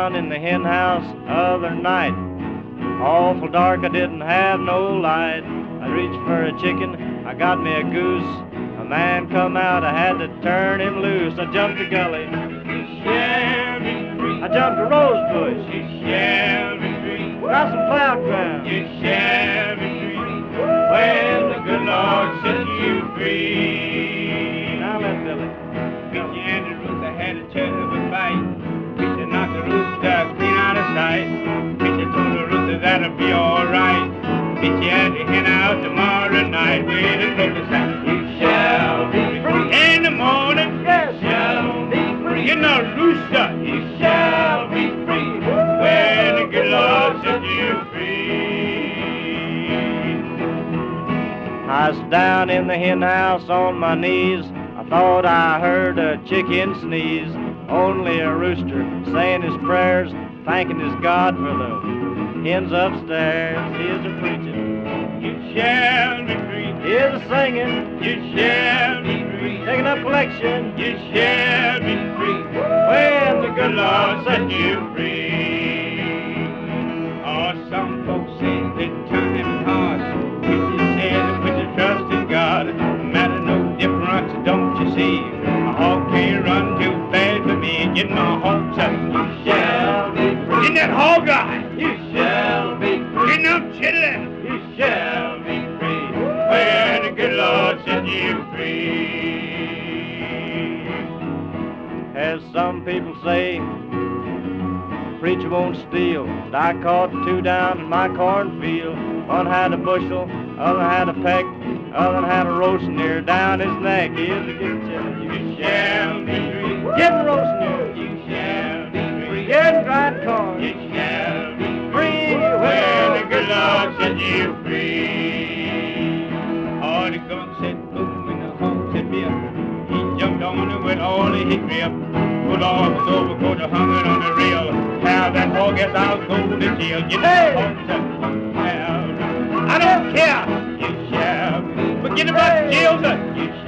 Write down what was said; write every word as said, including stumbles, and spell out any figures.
down in the hen house other night. Awful dark, I didn't have no light. I reached for a chicken, I got me a goose. A man come out, I had to turn him loose. I jumped the gully, You shall be free. I jumped a rose bush, You shall be free. got some plowed ground. You shall be free. When the good Lord set you free. Now let Billy. Peachy and the rooster had a terrible fight. Peachy knocked the rooster clean out of sight. Peachy told the rooster that'll be alright. Peachy had the hen out tomorrow night with a croaker sang. You shall be free. In the morning, Yes, you shall be free. In the rooster, you shall be free. When the good Lord set you free. I was down in the hen house on my knees. I thought I heard a chicken sneeze. Only a rooster saying his prayers, thanking his God for the hens upstairs. He is a preaching, You shall be free. he is a singing, You shall be free. taking up collection. You shall be free. When the good Lord set you free. Oh, some folks say that time is hard. Preacher said put your trust in God. No matter no difference, don't you see? A hog can't run too fast for me. Get my hopes up. You shall be free. In that hog eye. You shall be free. Get no chitlin. You shall be free. When the good Lord set you free. As some people say, preacher won't steal. But I caught two down in my cornfield. One had a bushel, other had a peck, other had a roasting ear down his neck. He is a getting chilly. You shall be free. Getting roasting ear. You shall be free. Getting dried corn. You shall be Free when the when good Lord set you free. Oh, the gun said boom and the hog said beer. He jumped on it with all the hickory up. Good Lord was over, go to hung it on the rail. Have that hog as I'll go to jail. Get Hey! the hog said, you shall. I don't care. You shall. Forget about the jail. You